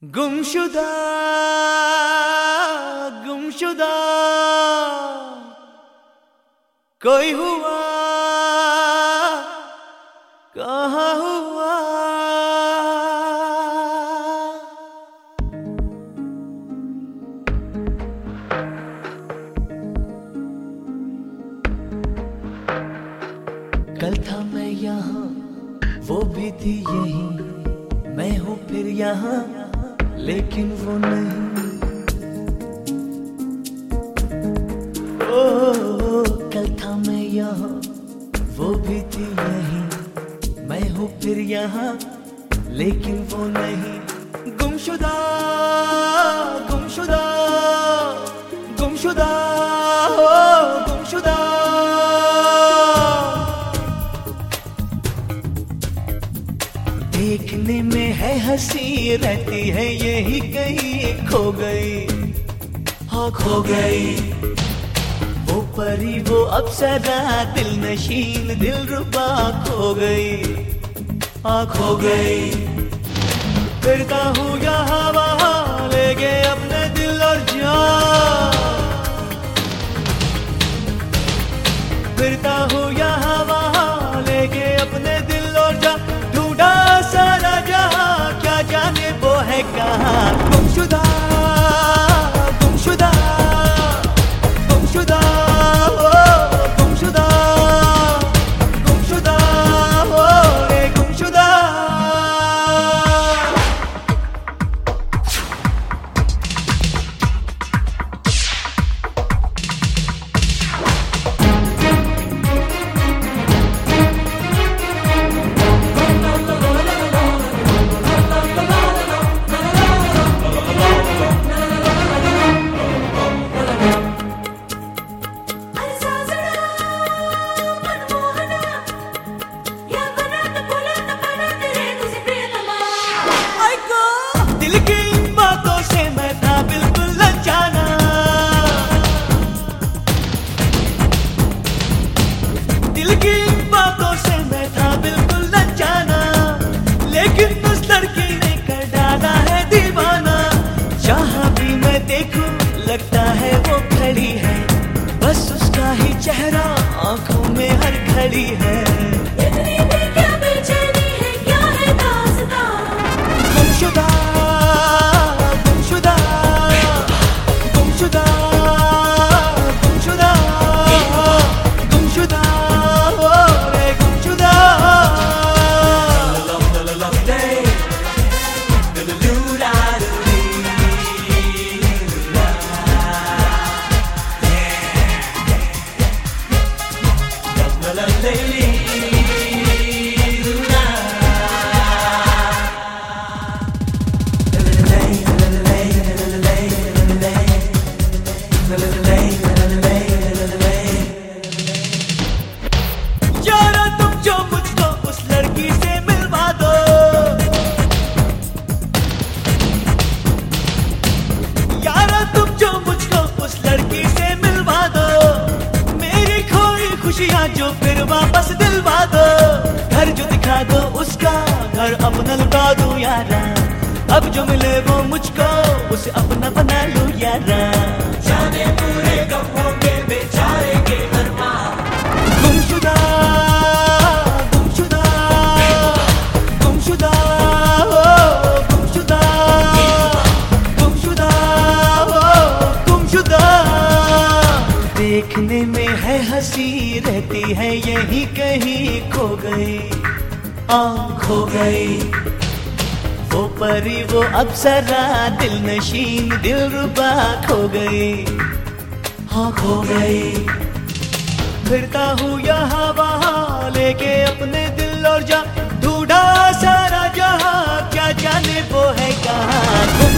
गुमशुदा गुमशुदा कोई हुआ कहाँ हुआ। कल था मैं यहाँ वो भी थी यहीं, मैं हूँ फिर यहाँ लेकिन वो नहीं। ओ कल था मैं यहाँ वो भी थी यहीं, मैं हूँ फिर यहाँ लेकिन वो नहीं। गुमशुदा गुमशुदा गुमशुदा गुमशुदा। देखने में है हंसी रहती है यही कहीं खो गई, हाँ खो गई। वो परी वो अप्सरा दिल नशीन दिल रुबा खो गई, हाँ खो गई। फिरता हूँ यहाँ वहाँ ले गए अपने दिल और जान, फिरता हूँ यहाँ वहाँ ले गए अपने दिल और जान। ढूंढा सारा जहाँ क्या जाने वो है कहाँ। गुमशुदा गुमशुदा गुमशुदा गुमशुदा गुमशुदा रे गुमशुदा। दिल की इन बातों से मैं था बिल्कुल अनजाना, दिल की इन बातों से मैं था बिल्कुल अनजाना। लेकिन उस लड़की ने कर डाला है दीवाना। जहाँ भी मैं देखूं लगता है वो खड़ी है, बस उसका ही चेहरा आंखों में हर घड़ी है। इतनी भी क्या बेचैनी है, क्या है दास्तां। गुमशुदा गुमशुदा गुमशुदा गुमशुदा गुमशुदा रे गुमशुदा। यारा तुम जो मुझको उस लड़की से मिलवा दो, यारा तुम जो मुझको उस लड़की से मिलवा दो। मेरी खोई खुशियाँ जो फिर वापस दिलवा दो। घर जो दिखा दो उसका घर अपना लुटा दूं यारा। अब जो मिले वो मुझको उसे अपना बना लूं यारा। जाने पूरे गमों के बेचारे के अरमान। गुमशुदा गुमशुदा गुमशुदा गुमशुदा गुमशुदा गुमशुदा। देखने में है हंसी रहती है यही कहीं खो गई, खो गई। वो परी वो अप्सरा दिल नशीन दिल रुबा खो गई, हाँ खो गई। फिरता हूँ यहाँ वहाँ लेके अपने दिल और जान। ढूंढा सारा जहाँ क्या जाने वो है कहाँ।